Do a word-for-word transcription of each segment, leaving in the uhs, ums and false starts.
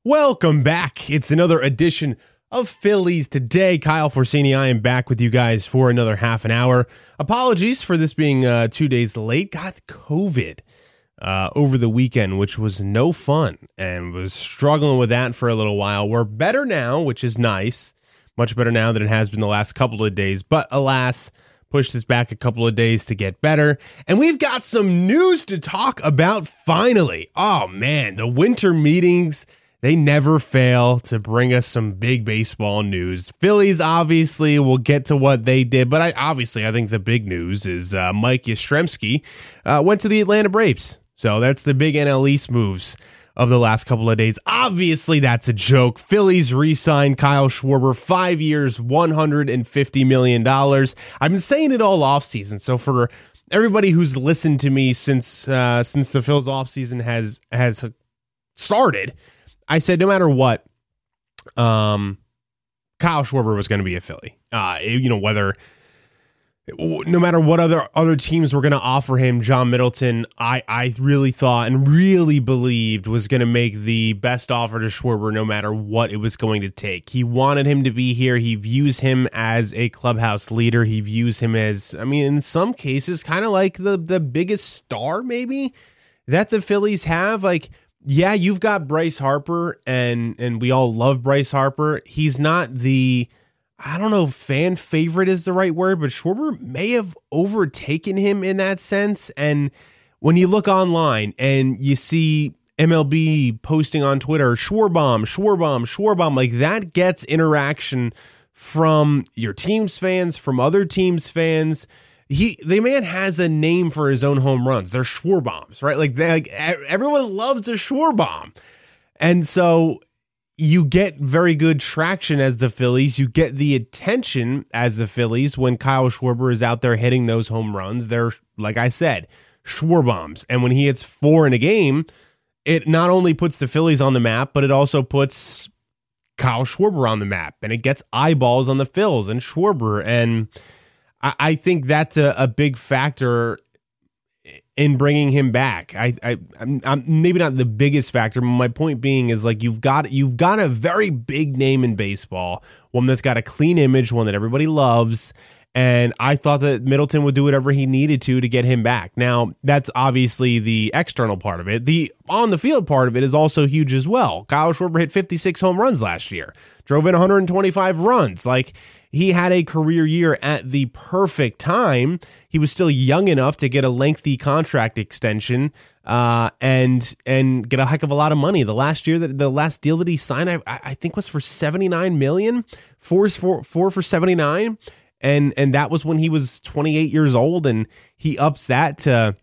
Welcome back. It's another edition of Phillies Today. Kyle Forsini, I am back with you guys for another half an hour. Apologies for this being uh, two days late. Got COVID uh, over the weekend, which was no fun, and was struggling with that for a little while. We're better now, which is nice. Much better now than it has been the last couple of days. But alas, pushed this back a couple of days to get better. And we've got some news to talk about finally. Oh, man, the winter meetings, they never fail to bring us some big baseball news. Phillies, obviously, will get to what they did, but I obviously, I think the big news is uh, Mike Yastrzemski uh, went to the Atlanta Braves. So that's the big N L East moves of the last couple of days. Obviously, that's a joke. Phillies re-signed Kyle Schwarber, five years, one hundred fifty million dollars. I've been saying it all offseason, so for everybody who's listened to me since uh, since the Phils offseason has has started, I said no matter what, um, Kyle Schwarber was going to be a Philly. Uh, you know, whether, no matter what other other teams were going to offer him, John Middleton, I, I really thought and really believed was going to make the best offer to Schwarber no matter what it was going to take. He wanted him to be here. He views him as a clubhouse leader. He views him as, I mean, in some cases, kind of like the, the biggest star maybe that the Phillies have. Like, yeah, you've got Bryce Harper, and and we all love Bryce Harper. He's not the, I don't know if fan favorite is the right word, but Schwarber may have overtaken him in that sense. And when you look online and you see M L B posting on Twitter, Schwarbomb, Schwarbomb, Schwarbomb, like that gets interaction from your team's fans, from other teams' fans. He, the man has a name for his own home runs. They're Schwarbombs, right? Like, they, like everyone loves a Schwarbomb. And so you get very good traction as the Phillies. You get the attention as the Phillies when Kyle Schwarber is out there hitting those home runs. They're, like I said, Schwarbombs. And when he hits four in a game, it not only puts the Phillies on the map, but it also puts Kyle Schwarber on the map. And it gets eyeballs on the Phils and Schwarber. And I think that's a, a big factor in bringing him back. I, I, I'm, I'm maybe not the biggest factor. But my point being is like you've got you've got a very big name in baseball, one that's got a clean image, one that everybody loves. And I thought that Middleton would do whatever he needed to to get him back. Now, that's obviously the external part of it. The on the field part of it is also huge as well. Kyle Schwarber hit fifty-six home runs last year, drove in one hundred twenty-five runs. Like, he had a career year at the perfect time. He was still young enough to get a lengthy contract extension uh, and and get a heck of a lot of money. The last year that the last deal that he signed, I, I think was for seventy-nine million dollars, four, four, four for seventy-nine. And and that was when he was twenty-eight years old, and he ups that to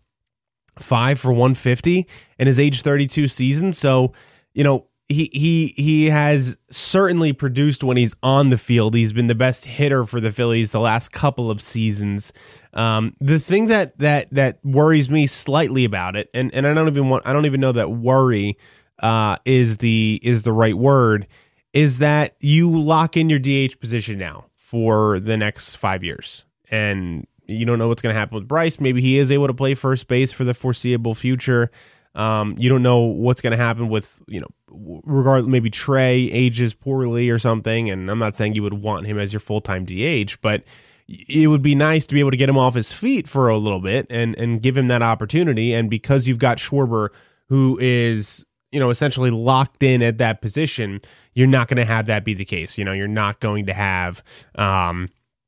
five for one fifty in his age thirty-two season. So, you know, he he he has certainly produced when he's on the field. He's been the best hitter for the Phillies the last couple of seasons. Um, the thing that that that worries me slightly about it, and, and I don't even want I don't even know that worry uh, is the is the right word, is that you lock in your D H position now for the next five years. And you don't know what's going to happen with Bryce. Maybe he is able to play first base for the foreseeable future. Um, you don't know what's going to happen with, you know, regardless, maybe Trey ages poorly or something. And I'm not saying you would want him as your full-time D H, but it would be nice to be able to get him off his feet for a little bit and, and give him that opportunity. And because you've got Schwarber, who is, you know, essentially locked in at that position, you're not going to have that be the case. You know, you're not going to have um,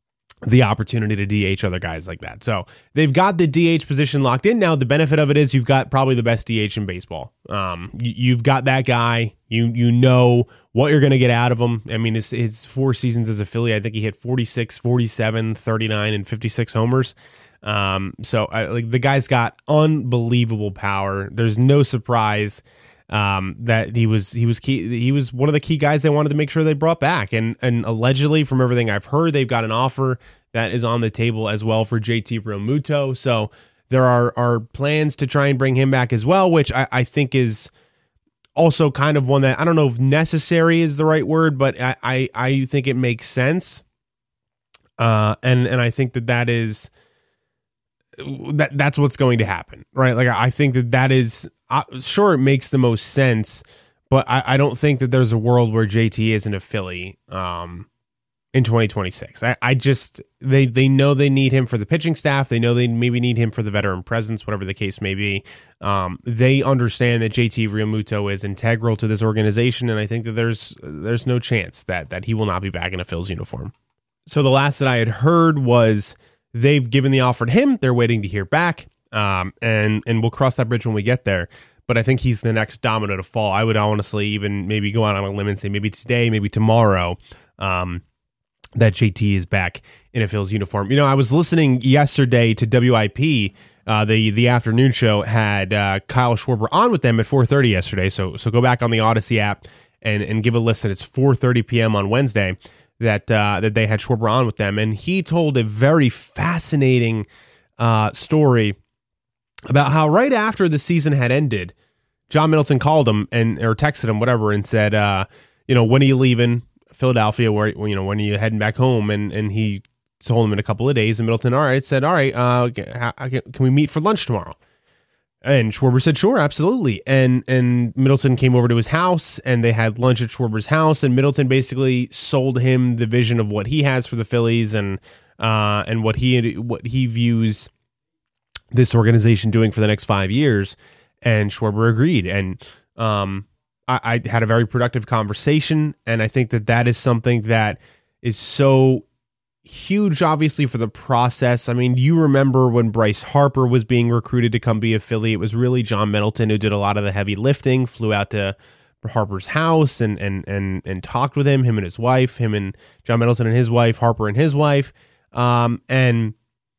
the opportunity to D H other guys like that. So they've got the D H position locked in. Now, the benefit of it is you've got probably the best D H in baseball. Um, you, you've got that guy. You you know what you're going to get out of him. I mean, his, his four seasons as a Philly, I think he hit forty-six, forty-seven, thirty-nine, and fifty-six homers. Um, so I, like the guy's got unbelievable power. There's no surprise Um, that he was he was key. He was one of the key guys they wanted to make sure they brought back, and and allegedly, from everything I've heard, they've got an offer that is on the table as well for J T Realmuto. So there are are plans to try and bring him back as well, which I, I think is also kind of one that I don't know if necessary is the right word, but I I, I think it makes sense. Uh, and and I think that that is. That that's what's going to happen, right? Like I think that that is uh, sure it makes the most sense, but I, I don't think that there's a world where J T isn't a Philly um, in twenty twenty-six. I, I just they they know they need him for the pitching staff. They know they maybe need him for the veteran presence, whatever the case may be. Um, they understand that J T Realmuto is integral to this organization, and I think that there's there's no chance that that he will not be back in a Phil's uniform. So the last that I had heard was they've given the offer to him. They're waiting to hear back, um, and and we'll cross that bridge when we get there. But I think he's the next domino to fall. I would honestly even maybe go out on a limb and say maybe today, maybe tomorrow, um, that J T is back in a Phil's uniform. You know, I was listening yesterday to W I P. Uh, the the afternoon show had uh, Kyle Schwarber on with them at four thirty yesterday. So so go back on the Odyssey app and and give a listen. It's four thirty p.m. on Wednesday that uh, that they had Schwarber on with them, and he told a very fascinating uh, story about how right after the season had ended, John Middleton called him and or texted him, whatever, and said, uh, you know, when are you leaving Philadelphia? Where, you know, when are you heading back home? And and he told him in a couple of days, and Middleton, all right, said, all right, uh, can we meet for lunch tomorrow? And Schwarber said, sure, absolutely. And and Middleton came over to his house, and they had lunch at Schwarber's house, and Middleton basically sold him the vision of what he has for the Phillies and uh, and what he what he views this organization doing for the next five years. And Schwarber agreed. And um, I, I had a very productive conversation. And I think that that is something that is so huge, obviously, for the process. I mean, you remember when Bryce Harper was being recruited to come be a Philly, it was really John Middleton who did a lot of the heavy lifting, flew out to Harper's house and and and and talked with him, him and his wife, him and John Middleton and his wife, Harper and his wife. Um, and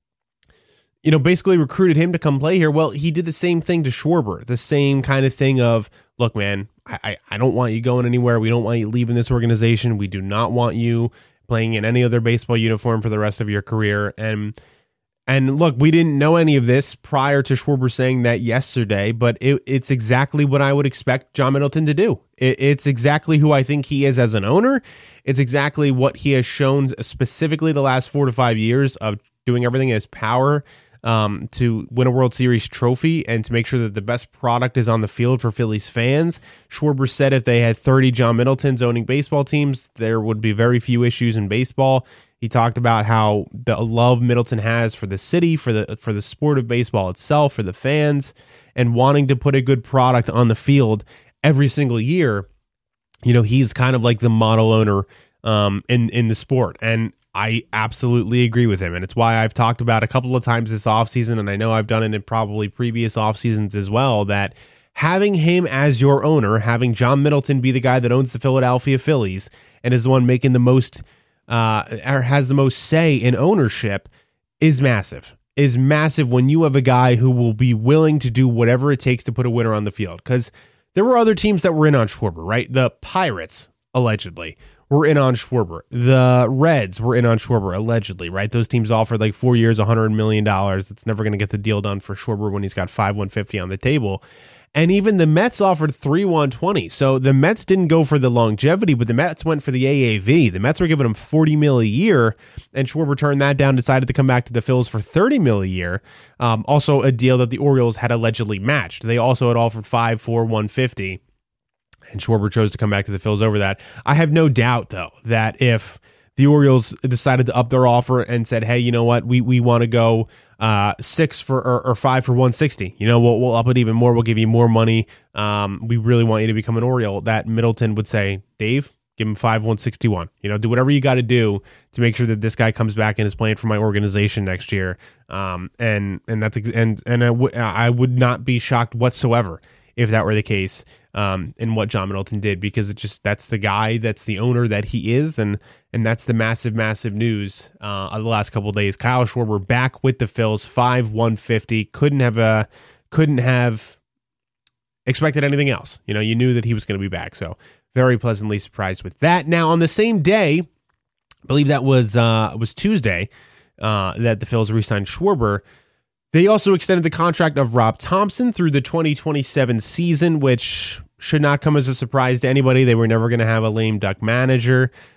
you know, basically recruited him to come play here. Well, he did the same thing to Schwarber, the same kind of thing of, look, man, I, I, I don't want you going anywhere. We don't want you leaving this organization. We do not want you playing in any other baseball uniform for the rest of your career. And and look, we didn't know any of this prior to Schwarber saying that yesterday, but it, it's exactly what I would expect John Middleton to do. It, it's exactly who I think he is as an owner. It's exactly what he has shown specifically the last four to five years of doing everything in his power Um, to win a World Series trophy and to make sure that the best product is on the field for Phillies fans. Schwarber said if they had thirty John Middletons owning baseball teams, there would be very few issues in baseball. He talked about how the love Middleton has for the city, for the for the sport of baseball itself, for the fans, and wanting to put a good product on the field every single year. You know, he's kind of like the model owner um, in in the sport, and I absolutely agree with him, and it's why I've talked about a couple of times this offseason, and I know I've done it in probably previous off seasons as well, that having him as your owner, having John Middleton be the guy that owns the Philadelphia Phillies and is the one making the most, uh, or has the most say in ownership, is massive. Is massive when you have a guy who will be willing to do whatever it takes to put a winner on the field. Because there were other teams that were in on Schwarber, right? The Pirates, allegedly, were in on Schwarber. The Reds were in on Schwarber, allegedly, right? Those teams offered like four years, one hundred million dollars. It's never going to get the deal done for Schwarber when he's got five one fifty on the table. And even the Mets offered three one twenty. So the Mets didn't go for the longevity, but the Mets went for the A A V. The Mets were giving him forty mil a year, and Schwarber turned that down, decided to come back to the Phils for thirty mil a year. Um, also a deal that the Orioles had allegedly matched. They also had offered five for one fifty. And Schwarber chose to come back to the Phils over that. I have no doubt, though, that if the Orioles decided to up their offer and said, hey, you know what, we we want to go uh, six for or, or five for one sixty, you know, we'll, we'll up it even more. We'll give you more money. Um, we really want you to become an Oriole. That Middleton would say, Dave, give him five one sixty-one. You know, do whatever you got to do to make sure that this guy comes back and is playing for my organization next year. Um, and and that's and and I, w- I would not be shocked whatsoever if that were the case, um, in what John Middleton did, because it just, that's the guy, that's the owner that he is, and and that's the massive, massive news uh, of the last couple of days. Kyle Schwarber back with the Phils, five one fifty. Couldn't have uh, couldn't have expected anything else. You know, you knew that he was going to be back, so very pleasantly surprised with that. Now, on the same day, I believe that was uh, was Tuesday, uh, that the Phils re-signed Schwarber. They also extended the contract of Rob Thompson through the twenty twenty-seven season, which should not come as a surprise to anybody. They were never going to have a lame duck manager.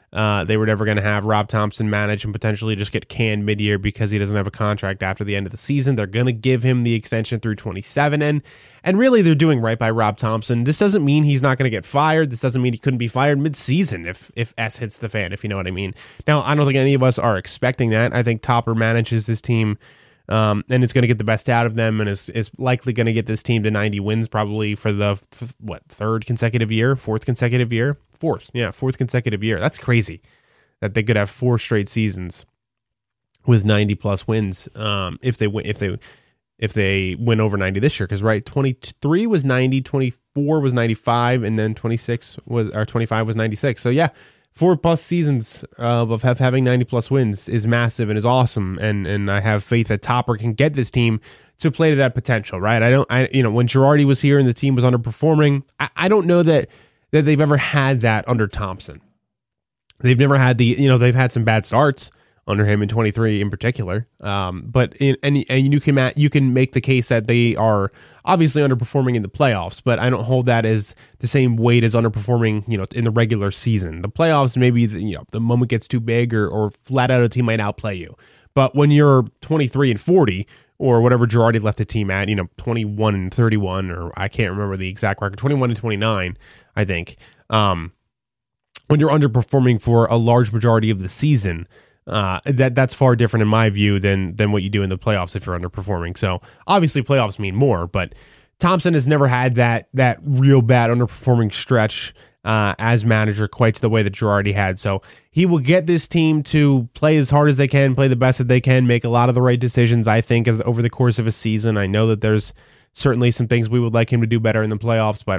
uh, they were never going to have Rob Thompson manage and potentially just get canned mid-year because he doesn't have a contract after the end of the season. They're going to give him the extension through twenty-seven, and and really they're doing right by Rob Thompson. This doesn't mean he's not going to get fired. This doesn't mean he couldn't be fired mid-season if if S hits the fan, if you know what I mean. Now, I don't think any of us are expecting that. I think Topper manages this team, um, and it's going to get the best out of them, and is is likely going to get this team to ninety wins probably for the what third consecutive year, fourth consecutive year. Fourth, yeah, fourth consecutive year. That's crazy that they could have four straight seasons with ninety plus wins. Um, if they win, if they if they win over ninety this year, because right, twenty-three was ninety, twenty-four was ninety-five, and then twenty-six was or twenty-five was ninety-six. So yeah, four plus seasons uh, of have, having ninety plus wins is massive and is awesome. And and I have faith that Topper can get this team to play to that potential. Right, I don't, I you know when Girardi was here and the team was underperforming, I, I don't know that. that they've ever had that under Thompson. They've never had the, you know, they've had some bad starts under him in twenty-three in particular. Um, but in, and and you can you can make the case that they are obviously underperforming in the playoffs, but I don't hold that as the same weight as underperforming, you know, in the regular season. The playoffs, maybe the, you know, the moment gets too big or or flat out a team might outplay you. But when you're twenty-three and forty, or whatever Girardi left the team at, you know, twenty-one and thirty-one, or I can't remember the exact record, twenty-one and twenty-nine, I think. Um, when you're underperforming for a large majority of the season, uh, that that's far different in my view than than what you do in the playoffs if you're underperforming. So obviously playoffs mean more, but Thompson has never had that that real bad underperforming stretch uh, as manager quite to the way that Girardi had. So he will get this team to play as hard as they can, play the best that they can, make a lot of the right decisions, I think, as over the course of a season. I know that there's certainly some things we would like him to do better in the playoffs, but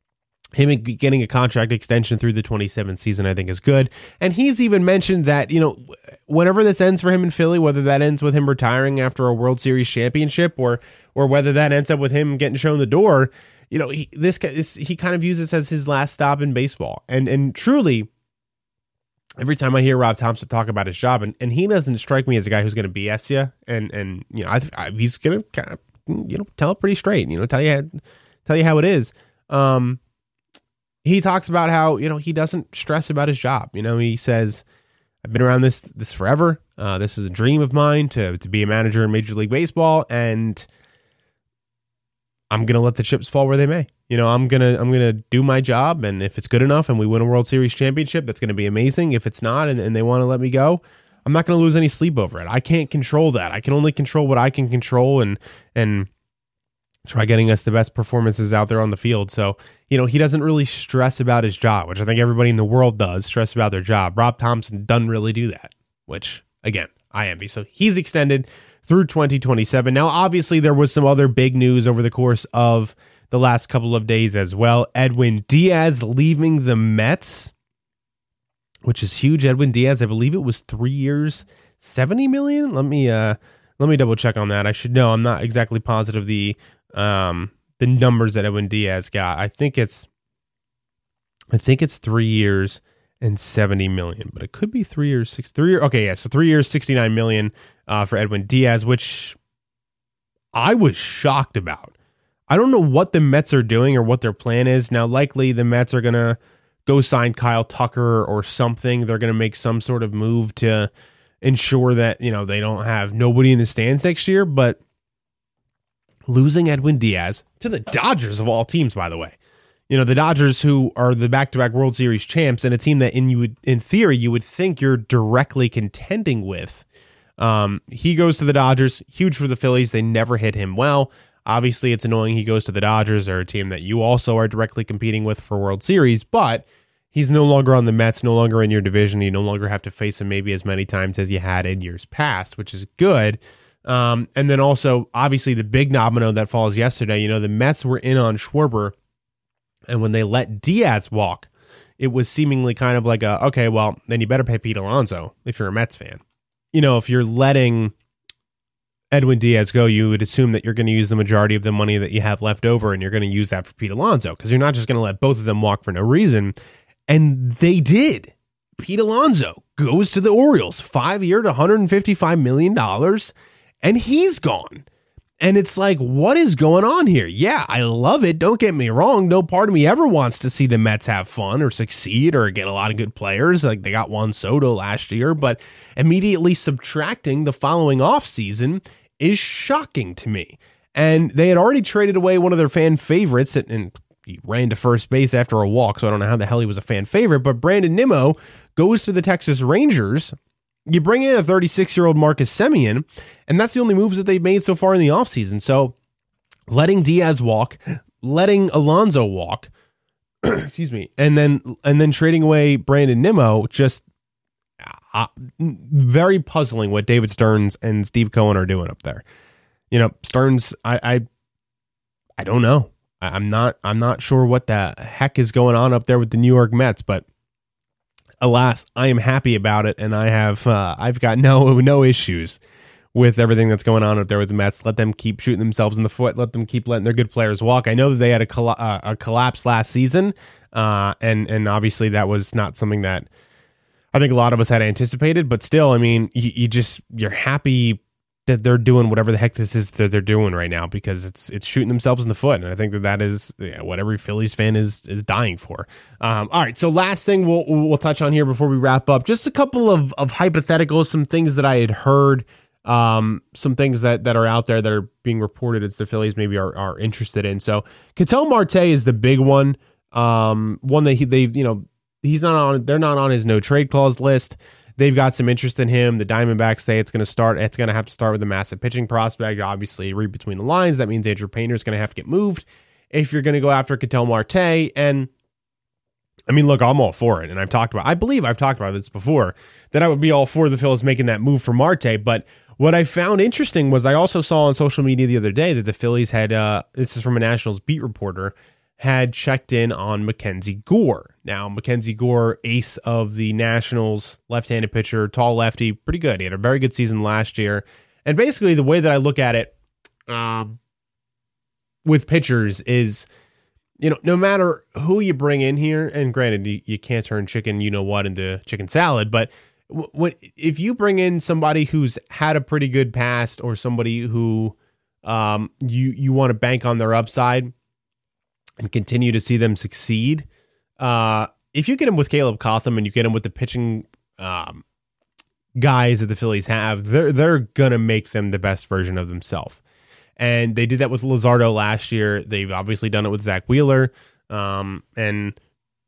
him getting a contract extension through the twenty-seven season, I think, is good. And he's even mentioned that, you know, whenever this ends for him in Philly, whether that ends with him retiring after a World Series championship or or whether that ends up with him getting shown the door, you know, he, this, this he kind of views this as his last stop in baseball. And and truly, every time I hear Rob Thompson talk about his job, and, and he doesn't strike me as a guy who's going to B S you, and and you know, I, I, he's going to kind of, you know, tell it pretty straight, you know, tell you tell you how it is. Um, He talks about how, you know, he doesn't stress about his job. You know, he says, I've been around this this forever. Uh, this is a dream of mine to to be a manager in Major League Baseball, and I'm going to let the chips fall where they may. You know, I'm going to I'm going to do my job, and if it's good enough and we win a World Series championship, that's going to be amazing. If it's not and, and they want to let me go, I'm not going to lose any sleep over it. I can't control that. I can only control what I can control and and try getting us the best performances out there on the field. So, you know, he doesn't really stress about his job, which I think everybody in the world does, stress about their job. Rob Thompson doesn't really do that, which, again, I envy. So he's extended through twenty twenty-seven. Now, obviously, there was some other big news over the course of the last couple of days as well. Edwin Diaz leaving the Mets, which is huge. Edwin Diaz, I believe it was three years, seventy million. Let me, uh, let me double check on that. I should know. I'm not exactly positive the um the numbers that Edwin Diaz got. I think it's I think it's three years and seventy million, but it could be three years, six three years. Okay, yeah, so three years, sixty-nine million uh for Edwin Diaz, which I was shocked about. I don't know what the Mets are doing or what their plan is. Now, likely the Mets are gonna go sign Kyle Tucker or something. They're gonna make some sort of move to ensure that, you know, they don't have nobody in the stands next year, but losing Edwin Diaz to the Dodgers of all teams, by the way, you know, the Dodgers who are the back-to-back World Series champs and a team that in you would, in theory, you would think you're directly contending with. Um, he goes to the Dodgers, huge for the Phillies. They never hit him well. Obviously, it's annoying he goes to the Dodgers. They're a team that you also are directly competing with for World Series, but he's no longer on the Mets, no longer in your division. You no longer have to face him maybe as many times as you had in years past, which is good. Um, and then also, obviously, the big domino that falls yesterday, you know, the Mets were in on Schwarber, and when they let Diaz walk, it was seemingly kind of like a, okay, well, then you better pay Pete Alonso if you're a Mets fan. You know, if you're letting Edwin Diaz go, you would assume that you're going to use the majority of the money that you have left over, and you're going to use that for Pete Alonso, because you're not just going to let both of them walk for no reason. And they did. Pete Alonso goes to the Orioles, five-year to one hundred fifty-five million dollars. And he's gone. And it's like, what is going on here? Yeah, I love it. Don't get me wrong. No part of me ever wants to see the Mets have fun or succeed or get a lot of good players. Like they got Juan Soto last year, but immediately subtracting the following offseason is shocking to me. And they had already traded away one of their fan favorites, and, and he ran to first base after a walk, so I don't know how the hell he was a fan favorite, but Brandon Nimmo goes to the Texas Rangers. You bring in a thirty-six-year-old Marcus Semien, and that's the only moves that they've made so far in the offseason. So letting Diaz walk, letting Alonso walk, excuse me, and then and then trading away Brandon Nimmo, just uh, very puzzling what David Stearns and Steve Cohen are doing up there. You know, Stearns, I I, I don't know. I, I'm not I'm not sure what the heck is going on up there with the New York Mets, but alas, I am happy about it, and I have uh, I've got no no issues with everything that's going on up there with the Mets. Let them keep shooting themselves in the foot. Let them keep letting their good players walk. I know that they had a, coll- uh, a collapse last season, uh, and and obviously that was not something that I think a lot of us had anticipated. But still, I mean, you, you just you're happy that they're doing whatever the heck this is that they're doing right now, because it's it's shooting themselves in the foot, and I think that that is yeah, what every Phillies fan is is dying for. Um, all right, so last thing we'll we'll touch on here before we wrap up, just a couple of of hypotheticals, some things that I had heard, um, some things that that are out there that are being reported as the Phillies maybe are are interested in. So Ketel Marte is the big one, um, one that he they you know he's not on they're not on his no trade clause list. They've got some interest in him. The Diamondbacks say it's going to start. It's going to have to start with a massive pitching prospect. Obviously, read between the lines. That means Andrew Painter is going to have to get moved if you're going to go after Ketel Marte. And I mean, look, I'm all for it. And I've talked about, I believe I've talked about this before, that I would be all for the Phillies making that move for Marte. But what I found interesting was I also saw on social media the other day that the Phillies had, uh, this is from a Nationals beat reporter, had checked in on Mackenzie Gore. Now, Mackenzie Gore, ace of the Nationals, left-handed pitcher, tall lefty, pretty good. He had a very good season last year. And basically, the way that I look at it um, with pitchers is, you know, no matter who you bring in here, and granted, you, you can't turn chicken, you know what, into chicken salad, but what if you bring in somebody who's had a pretty good past, or somebody who um, you you want to bank on their upside and continue to see them succeed. Uh, if you get him with Caleb Cotham and you get him with the pitching um, guys that the Phillies have, they're they're gonna make them the best version of themselves. And they did that with Luzardo last year. They've obviously done it with Zach Wheeler, um, and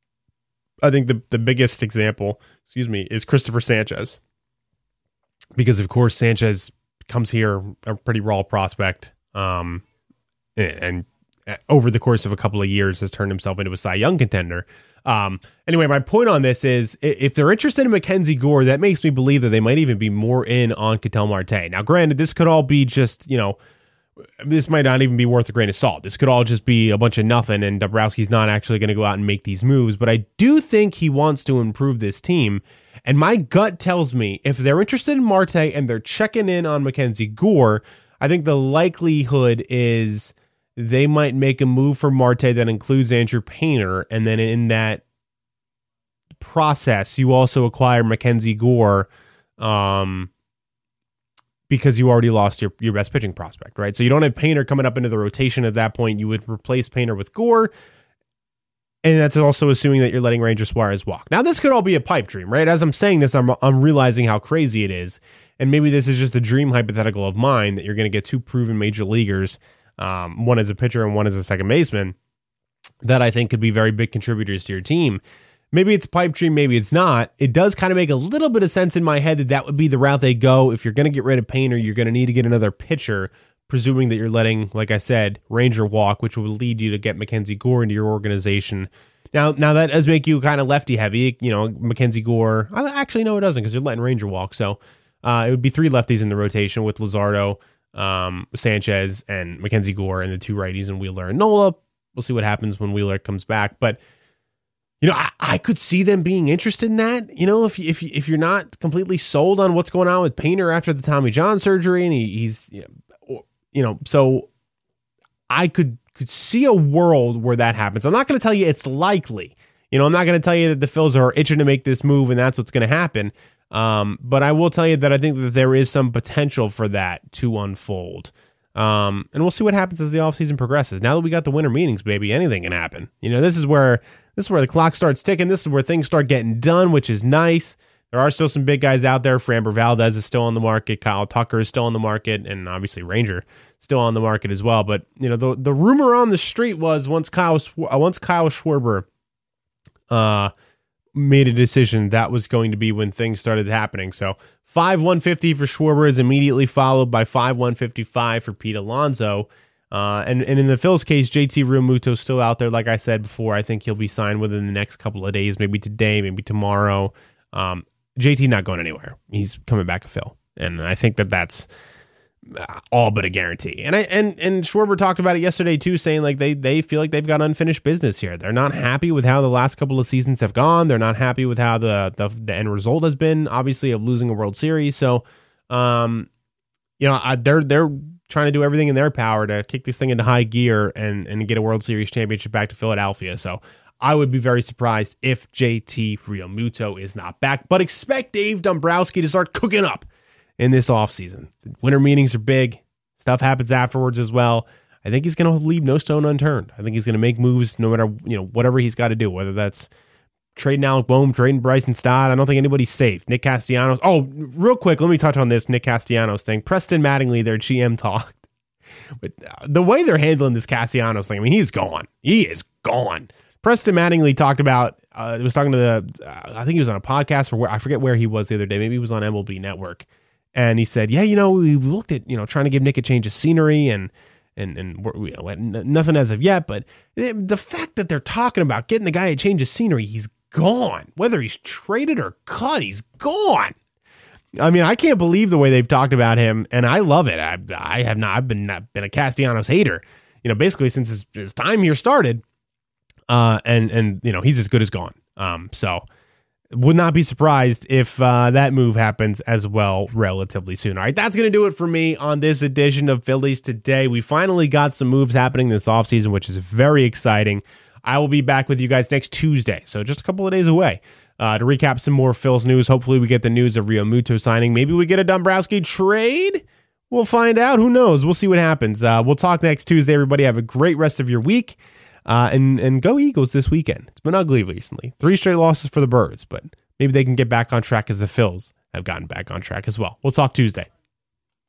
I think the the biggest example, excuse me, is Christopher Sanchez, because of course Sanchez comes here a pretty raw prospect, um, and over the course of a couple of years has turned himself into a Cy Young contender. Um, anyway, my point on this is, if they're interested in Mackenzie Gore, that makes me believe that they might even be more in on Ketel Marte. Now, granted, this could all be just, you know, this might not even be worth a grain of salt. This could all just be a bunch of nothing, and Dombrowski's not actually going to go out and make these moves. But I do think he wants to improve this team. And my gut tells me if they're interested in Marte and they're checking in on Mackenzie Gore, I think the likelihood is they might make a move for Marte that includes Andrew Painter, and then in that process, you also acquire Mackenzie Gore, um, because you already lost your, your best pitching prospect, right? So you don't have Painter coming up into the rotation at that point. You would replace Painter with Gore, and that's also assuming that you're letting Ranger Suarez walk. Now, this could all be a pipe dream, right? As I'm saying this, I'm I'm realizing how crazy it is, and maybe this is just a dream hypothetical of mine that you're going to get two proven major leaguers, Um, one as a pitcher and one as a second baseman, that I think could be very big contributors to your team. Maybe it's a pipe dream, maybe it's not. It does kind of make a little bit of sense in my head that that would be the route they go. If you're going to get rid of Painter, you're going to need to get another pitcher, presuming that you're letting, like I said, Ranger walk, which will lead you to get Mackenzie Gore into your organization. Now, now that does make you kind of lefty heavy. You know, Mackenzie Gore, actually, no, it doesn't, because you're letting Ranger walk. So uh, it would be three lefties in the rotation with Luzardo, um, Sanchez, and Mackenzie Gore, and the two righties and Wheeler and Nola. We'll see what happens when Wheeler comes back. But, you know, I, I could see them being interested in that. You know, if if if you're not completely sold on what's going on with Painter after the Tommy John surgery, and he, he's, you know, you know, so I could could see a world where that happens. I'm not going to tell you it's likely. You know, I'm not going to tell you that the Phils are itching to make this move and that's what's going to happen. Um, but I will tell you that I think that there is some potential for that to unfold. Um, and we'll see what happens as the offseason progresses. Now that we got the winter meetings, baby, anything can happen. You know, this is where this is where the clock starts ticking. This is where things start getting done, which is nice. There are still some big guys out there. Framber Valdez is still on the market. Kyle Tucker is still on the market, and obviously Ranger still on the market as well. But you know, the the rumor on the street was once Kyle uh, once Kyle Schwarber uh, made a decision, that was going to be when things started happening. So five one fifty for Schwarber is immediately followed by five one fifty-five for Pete Alonso. Uh, and, and in the Phils case, J T Realmuto is still out there. Like I said before, I think he'll be signed within the next couple of days, maybe today, maybe tomorrow. Um, J T not going anywhere. He's coming back to Phil. And I think that that's all but a guarantee. And I and and Schwarber talked about it yesterday too, saying like they they feel like they've got unfinished business here. They're not happy with how the last couple of seasons have gone. They're not happy with how the the, the end result has been, obviously, of losing a World Series. So, um, you know, I, they're they're trying to do everything in their power to kick this thing into high gear and and get a World Series championship back to Philadelphia. So I would be very surprised if J T Realmuto is not back, but expect Dave Dombrowski to start cooking up in this offseason. Winter meetings are big. Stuff happens afterwards as well. I think he's going to leave no stone unturned. I think he's going to make moves no matter, you know, whatever he's got to do, whether that's trading Alec Boehm, trading Bryson Stott. I don't think anybody's safe. Nick Castellanos. Oh, real quick, let me touch on this Nick Castellanos thing. Preston Mattingly, their G M, talked. But the way they're handling this Castellanos thing, I mean, he's gone. He is gone. Preston Mattingly talked about, uh, was talking to the, uh, I think he was on a podcast or where, I forget where he was the other day. Maybe he was on M L B Network. And he said, yeah, you know, we looked at, you know, trying to give Nick a change of scenery and, and, and you know, nothing as of yet. But the fact that they're talking about getting the guy a change of scenery, he's gone. Whether he's traded or cut, he's gone. I mean, I can't believe the way they've talked about him. And I love it. I, I have not, I've been, not been a Castellanos hater, you know, basically since his, his time here started. Uh, and, and, you know, he's as good as gone. Um, so would not be surprised if uh, that move happens as well relatively soon. All right, that's going to do it for me on this edition of Phillies Today. We finally got some moves happening this offseason, which is very exciting. I will be back with you guys next Tuesday, so just a couple of days away, uh, to recap some more Phil's news. Hopefully we get the news of Realmuto signing. Maybe we get a Dombrowski trade. We'll find out. Who knows? We'll see what happens. Uh, we'll talk next Tuesday, everybody. Have a great rest of your week. Uh, and, and go Eagles this weekend. It's been ugly recently. Three straight losses for the Birds, but maybe they can get back on track as the Phils have gotten back on track as well. We'll talk Tuesday.